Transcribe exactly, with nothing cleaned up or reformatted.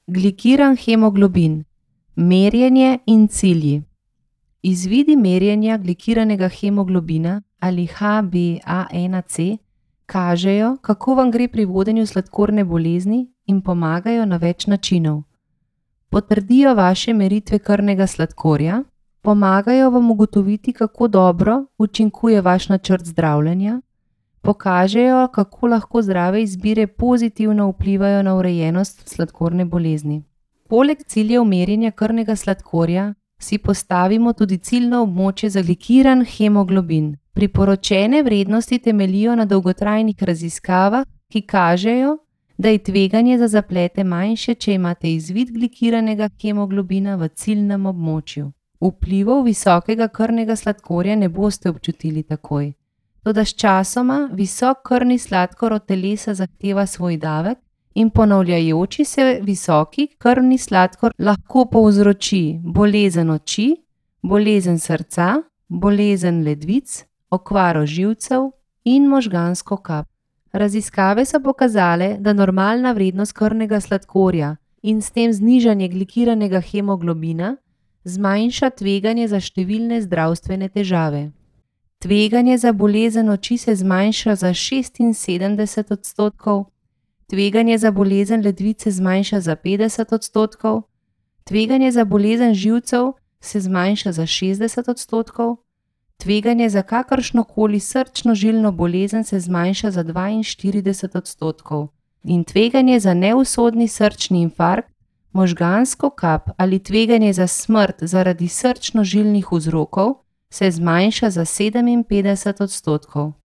Glikiran hemoglobin. Merjenje in cilji. Izvidi merjenja glikiranega hemoglobina ali H b A ena C kažejo, kako vam gre pri vodenju sladkorne bolezni in pomagajo na več načinov. Potrdijo vaše meritve krvnega sladkorja, pomagajo vam ugotoviti, kako dobro učinkuje vaš načrt zdravljenja, pokažejo, kako lahko zdrave izbire pozitivno vplivajo na urejenost sladkorne bolezni. Poleg ciljev merjenja krvnega sladkorja si postavimo tudi ciljno območje za glikiran hemoglobin. Priporočene vrednosti temeljijo na dolgotrajnih raziskavah, ki kažejo, da je tveganje za zaplete manjše, če imate izvid glikiranega hemoglobina v ciljnem območju. Vplivov visokega krvnega sladkorja ne boste občutili takoj. Toda sčasoma visok krvni sladkor od telesa zahteva svoj davek in ponavljajoči se visoki krvni sladkor lahko povzroči bolezen oči, bolezen srca, bolezen ledvic, okvaro živcev in možgansko kap. Raziskave so pokazale, da normalna vrednost krvnega sladkorja in s tem znižanje glikiranega hemoglobina zmanjša tveganje za številne zdravstvene težave. Tveganje za bolezen oči se zmanjša za šestinsedemdeset odstotkov, tveganje za bolezen ledvice zmanjša za petdeset odstotkov, tveganje za bolezen živcev se zmanjša za šestdeset odstotkov, tveganje za kakršnokoli srčno-žilno bolezen se zmanjša za dvainštirideset odstotkov in tveganje za neusodni srčni infarkt, možgansko kap ali tveganje za smrt zaradi srčno-žilnih vzrokov se zmanjša za sedeminpetdeset odstotkov.